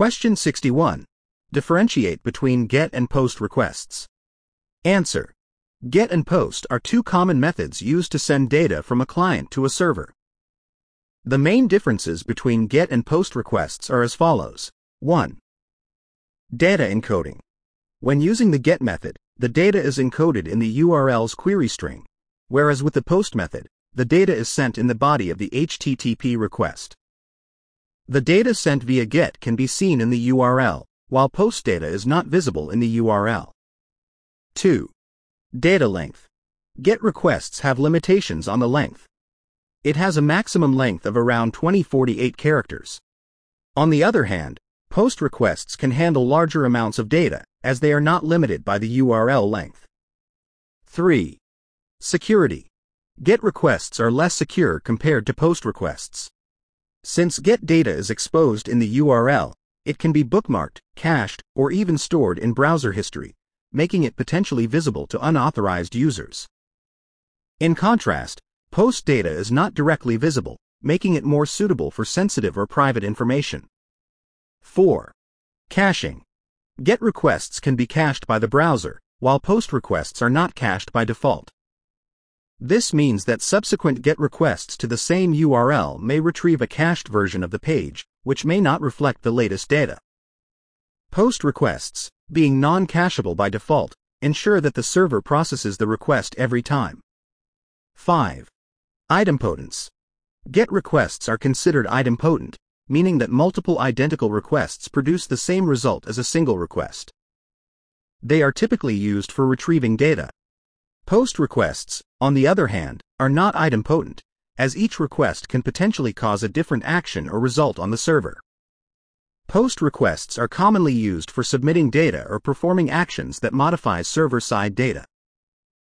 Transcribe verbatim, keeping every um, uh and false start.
Question sixty-one. Differentiate between GET and POST requests. Answer. GET and POST are two common methods used to send data from a client to a server. The main differences between GET and POST requests are as follows. one. Data encoding. When using the GET method, the data is encoded in the U R L's query string, whereas with the POST method, the data is sent in the body of the H T T P request. The data sent via GET can be seen in the U R L, while POST data is not visible in the U R L. two. Data length. GET requests have limitations on the length. It has a maximum length of around twenty forty-eight characters. On the other hand, POST requests can handle larger amounts of data, as they are not limited by the U R L length. three. Security. GET requests are less secure compared to POST requests. Since GET data is exposed in the U R L, it can be bookmarked, cached, or even stored in browser history, making it potentially visible to unauthorized users. In contrast, POST data is not directly visible, making it more suitable for sensitive or private information. four. Caching. GET requests can be cached by the browser, while POST requests are not cached by default. This means that subsequent GET requests to the same U R L may retrieve a cached version of the page, which may not reflect the latest data. POST requests, being non-cacheable by default, ensure that the server processes the request every time. five. Idempotence. GET requests are considered idempotent, meaning that multiple identical requests produce the same result as a single request. They are typically used for retrieving data. POST requests, on the other hand, are not idempotent, as each request can potentially cause a different action or result on the server. POST requests are commonly used for submitting data or performing actions that modify server-side data.